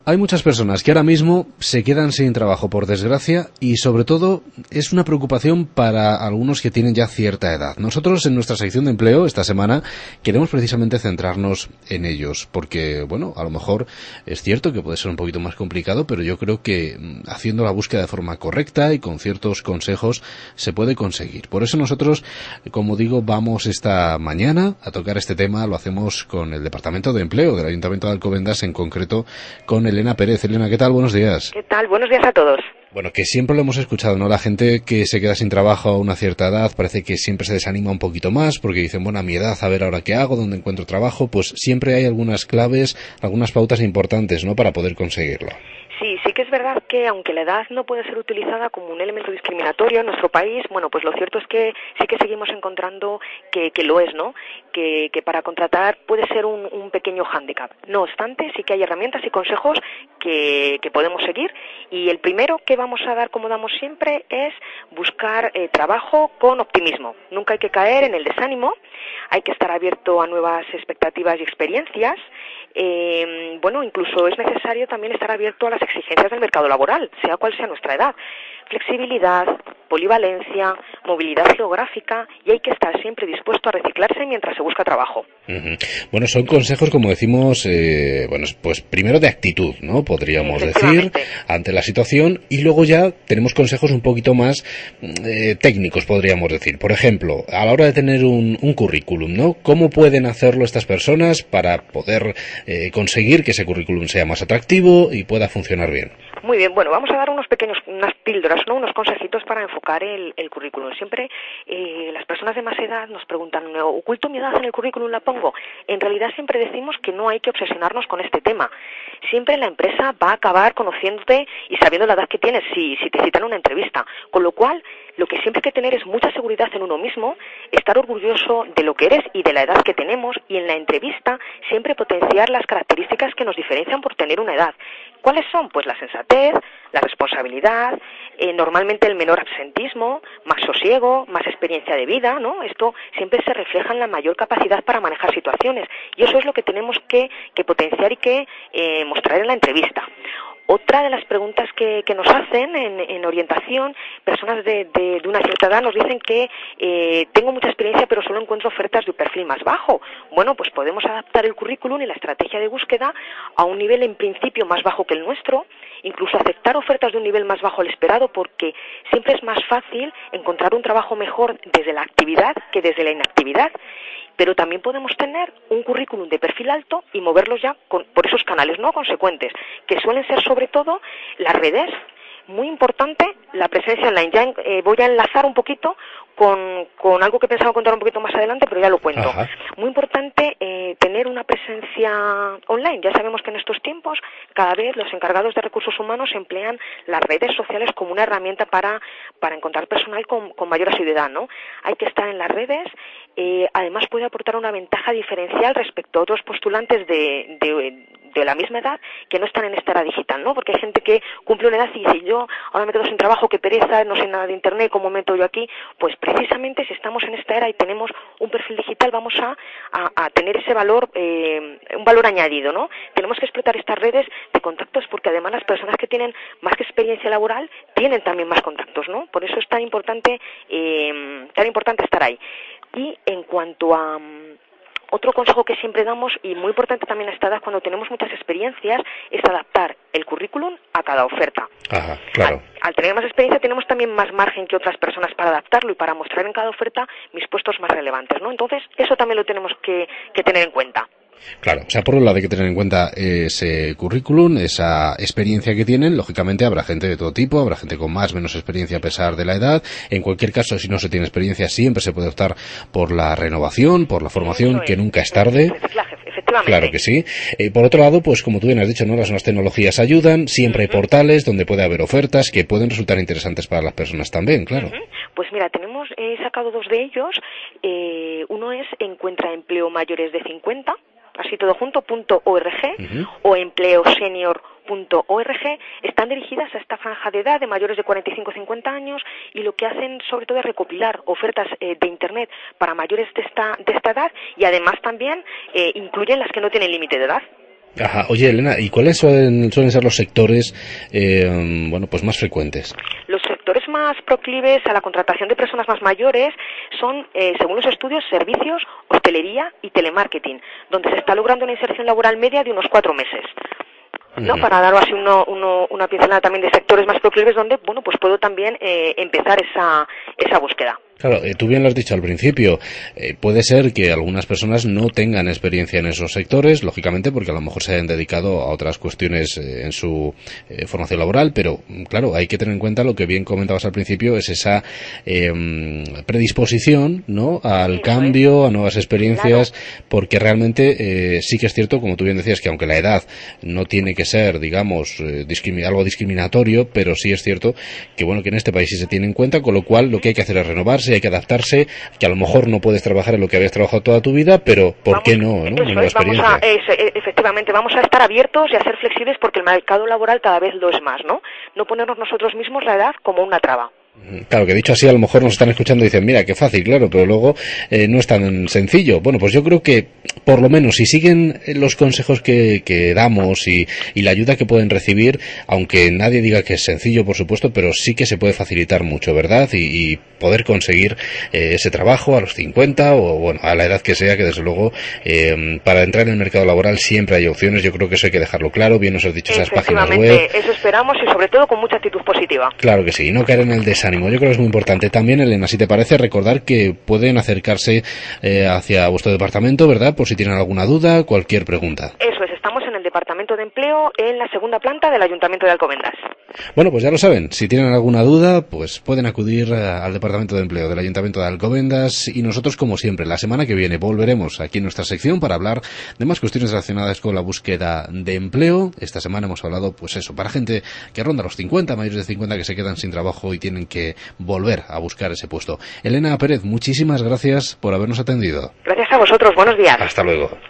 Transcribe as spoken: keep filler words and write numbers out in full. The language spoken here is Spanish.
Hay muchas personas que ahora mismo se quedan sin trabajo por desgracia y sobre todo es una preocupación para algunos que tienen ya cierta edad. Nosotros en nuestra sección de empleo esta semana queremos precisamente centrarnos en ellos porque, bueno, a lo mejor es cierto que puede ser un poquito más complicado, pero yo creo que haciendo la búsqueda de forma correcta y con ciertos consejos se puede conseguir. Por eso nosotros, como digo, vamos esta mañana a tocar este tema. Lo hacemos con el Departamento de Empleo del Ayuntamiento de Alcobendas, en concreto con Elena Pérez. Elena, ¿qué tal? Buenos días. ¿Qué tal? Buenos días a todos. Bueno, que siempre lo hemos escuchado, ¿no? La gente que se queda sin trabajo a una cierta edad parece que siempre se desanima un poquito más porque dicen, bueno, a mi edad, a ver ahora qué hago, dónde encuentro trabajo. Pues siempre hay algunas claves, algunas pautas importantes, ¿no?, para poder conseguirlo. Sí, sí que es verdad que aunque la edad no puede ser utilizada como un elemento discriminatorio en nuestro país, bueno, pues lo cierto es que sí que seguimos encontrando que, que lo es, ¿no? Que, que para contratar puede ser un, un pequeño hándicap. No obstante, sí que hay herramientas y consejos que, que podemos seguir, y el primero que vamos a dar, como damos siempre, es buscar eh, trabajo con optimismo. Nunca hay que caer en el desánimo, hay que estar abierto a nuevas expectativas y experiencias. Eh, bueno, incluso es necesario también estar abierto a las exigencias del mercado laboral, sea cual sea nuestra edad. Flexibilidad, polivalencia, movilidad geográfica, y hay que estar siempre dispuesto a reciclarse mientras se busca trabajo. Uh-huh. Bueno, son consejos, como decimos, eh, bueno, pues primero de actitud, ¿no?, podríamos decir, ante la situación, y luego ya tenemos consejos un poquito más eh, técnicos, podríamos decir. Por ejemplo, a la hora de tener un, un currículum, ¿no?, ¿cómo pueden hacerlo estas personas para poder eh, conseguir que ese currículum sea más atractivo y pueda funcionar bien? Muy bien, bueno, vamos a dar unos pequeños, unas píldoras, ¿no?, unos consejitos para enfocar el, el currículum. Siempre eh, las personas de más edad nos preguntan, ¿oculto mi edad en el currículum, la pongo? En realidad siempre decimos que no hay que obsesionarnos con este tema. Siempre la empresa va a acabar conociéndote y sabiendo la edad que tienes si, si te citan una entrevista. Con lo cual, lo que siempre hay que tener es mucha seguridad en uno mismo, estar orgulloso de lo que eres y de la edad que tenemos, y en la entrevista siempre potenciar las características que nos diferencian por tener una edad. ¿Cuáles son? Pues la sensatez, la responsabilidad, eh, normalmente el menor absentismo, más sosiego, más experiencia de vida, ¿no? Esto siempre se refleja en la mayor capacidad para manejar situaciones, y eso es lo que tenemos que, que potenciar y que eh, mostrar en la entrevista. Otra de las preguntas que, que nos hacen en, en orientación, personas de, de, de una cierta edad nos dicen que eh, tengo mucha experiencia pero solo encuentro ofertas de un perfil más bajo. Bueno, pues podemos adaptar el currículum y la estrategia de búsqueda a un nivel en principio más bajo que el nuestro, incluso aceptar ofertas de un nivel más bajo al esperado, porque siempre es más fácil encontrar un trabajo mejor desde la actividad que desde la inactividad. Pero también podemos tener un currículum de perfil alto y moverlos ya con, por esos canales no consecuentes, que suelen ser sobre todo las redes. Muy importante la presencia online. Ya eh, voy a enlazar un poquito con, con algo que pensaba contar un poquito más adelante, pero ya lo cuento. Ajá. Muy importante eh, tener una presencia online. Ya sabemos que en estos tiempos cada vez los encargados de recursos humanos emplean las redes sociales como una herramienta para, para encontrar personal con, con mayor asiduidad, ¿no? Hay que estar en las redes. Eh, además puede aportar una ventaja diferencial respecto a otros postulantes de, de, de la misma edad que no están en esta era digital, ¿no? Porque hay gente que cumple una edad y dice, yo ahora me quedo sin trabajo, qué pereza, no sé nada de internet, ¿cómo meto yo aquí? Pues precisamente si estamos en esta era y tenemos un perfil digital, vamos a, a, a tener ese valor, eh, un valor añadido, ¿no? Tenemos que explotar estas redes de contactos, porque además las personas que tienen más que experiencia laboral tienen también más contactos, ¿no? Por eso es tan importante, eh, tan importante estar ahí. Y en cuanto a um, otro consejo que siempre damos, y muy importante también a esta edad cuando tenemos muchas experiencias, es adaptar el currículum a cada oferta. Ajá, claro. Al, al tener más experiencia tenemos también más margen que otras personas para adaptarlo y para mostrar en cada oferta mis puestos más relevantes, ¿no? Entonces, eso también lo tenemos que, que tener en cuenta. Claro, o sea, por un lado hay que tener en cuenta ese currículum, esa experiencia que tienen. Lógicamente habrá gente de todo tipo, habrá gente con más, menos experiencia a pesar de la edad. En cualquier caso, si no se tiene experiencia, siempre se puede optar por la renovación, por la formación, que nunca es tarde. Claro que sí. Eh, por otro lado, pues como tú bien has dicho, ¿no?, las nuevas tecnologías ayudan. Siempre uh-huh. hay portales donde puede haber ofertas que pueden resultar interesantes para las personas también, claro. Uh-huh. Pues mira, tenemos, he sacado dos de ellos. Eh, uno es Encuentra Empleo Mayores de cincuenta, así todo junto, punto org, uh-huh. o empleo senior punto org. Están dirigidas a esta franja de edad de mayores de cuarenta y cinco a cincuenta años, y lo que hacen sobre todo es recopilar ofertas eh, de internet para mayores de esta, de esta edad, y además también eh, incluyen las que no tienen límite de edad. Ajá. Oye, Elena, ¿y cuáles suelen, suelen ser los sectores eh, bueno, pues más frecuentes? Los sectores más proclives a la contratación de personas más mayores son, eh, según los estudios, servicios, hostelería y telemarketing, donde se está logrando una inserción laboral media de unos cuatro meses. ¿No? Uh-huh. Para daros así uno, uno, una pincelada también de sectores más proclives donde, bueno, pues puedo también eh, empezar esa, esa búsqueda. Claro, eh, tú bien lo has dicho al principio, eh, puede ser que algunas personas no tengan experiencia en esos sectores, lógicamente porque a lo mejor se hayan dedicado a otras cuestiones eh, en su eh, formación laboral, pero claro, hay que tener en cuenta lo que bien comentabas al principio, es esa eh, predisposición, ¿no?, al sí, cambio, a nuevas experiencias, claro. Porque realmente eh, sí que es cierto, como tú bien decías, que aunque la edad no tiene que ser, digamos, eh, discrimi- algo discriminatorio, pero sí es cierto que, bueno, que en este país sí se tiene en cuenta, con lo cual lo que hay que hacer es renovarse, hay que adaptarse, que a lo mejor no puedes trabajar en lo que habías trabajado toda tu vida, pero ¿por vamos, qué no? ¿no? Una nueva experiencia. Vamos a, es, efectivamente, vamos a estar abiertos y a ser flexibles porque el mercado laboral cada vez lo es más, ¿no? No ponernos nosotros mismos la edad como una traba. Claro, que dicho así, a lo mejor nos están escuchando y dicen, mira, qué fácil, claro, pero luego eh, no es tan sencillo. Bueno, pues yo creo que, por lo menos, si siguen los consejos que, que damos y, y la ayuda que pueden recibir, aunque nadie diga que es sencillo, por supuesto, pero sí que se puede facilitar mucho, ¿verdad? Y, y poder conseguir eh, ese trabajo a los cincuenta o, bueno, a la edad que sea, que desde luego, eh, para entrar en el mercado laboral siempre hay opciones. Yo creo que eso hay que dejarlo claro. Bien nos has dicho esas páginas web. Eso esperamos y, sobre todo, con mucha actitud positiva. Claro que sí, no caer en el desánimo. Yo creo que es muy importante. También, Elena, si te parece, recordar que pueden acercarse eh, hacia vuestro departamento, ¿verdad? Por si tienen alguna duda, cualquier pregunta. Eso es, estamos en el Departamento de Empleo, en la segunda planta del Ayuntamiento de Alcobendas. Bueno, pues ya lo saben, si tienen alguna duda, pues pueden acudir al Departamento de Empleo del Ayuntamiento de Alcobendas y nosotros, como siempre, la semana que viene volveremos aquí en nuestra sección para hablar de más cuestiones relacionadas con la búsqueda de empleo. Esta semana hemos hablado, pues eso, para gente que ronda los cincuenta, mayores de cincuenta, que se quedan sin trabajo y tienen que volver a buscar ese puesto. Elena Pérez, muchísimas gracias por habernos atendido. Gracias a vosotros, buenos días. Hasta luego.